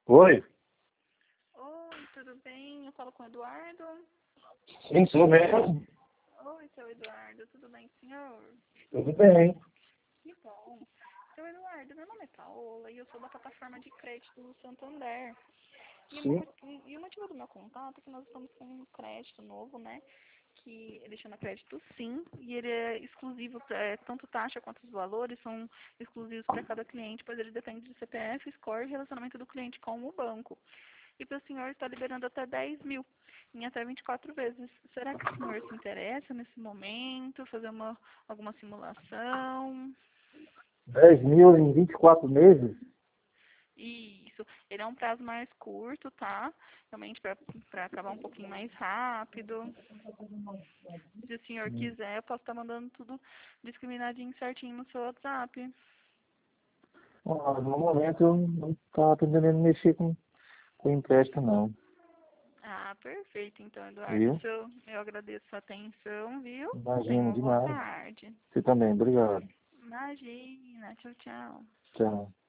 Oi? Oi, tudo bem? Eu falo com o Eduardo. Sim, sou mesmo. Oi, seu Eduardo, tudo bem, senhor? Tudo bem. Que bom. Seu Eduardo, meu nome é Paola e eu sou da plataforma de crédito do Santander. Sim. E o motivo do meu contato é que nós estamos com um crédito novo, né? Que ele chama crédito Sim, e ele é exclusivo, tanto taxa quanto os valores são exclusivos para cada cliente, pois ele depende de CPF, score e relacionamento do cliente com o banco. E para o senhor está liberando até 10 mil em até 24 vezes. Será que o senhor se interessa nesse momento, fazer alguma simulação? 10.000 em 24 meses? Isso, ele é um prazo mais curto, tá? Realmente para acabar um pouquinho mais rápido. Se o senhor quiser, eu posso estar mandando tudo discriminadinho certinho no seu WhatsApp. No momento eu não estava pretendendo mexer com empréstimo, não. Ah, perfeito. Então, Eduardo, Viu? eu agradeço a atenção, viu? Tenha Imagino uma boa demais. tarde. Você também, obrigado. Imagina. Tchau, tchau. Tchau.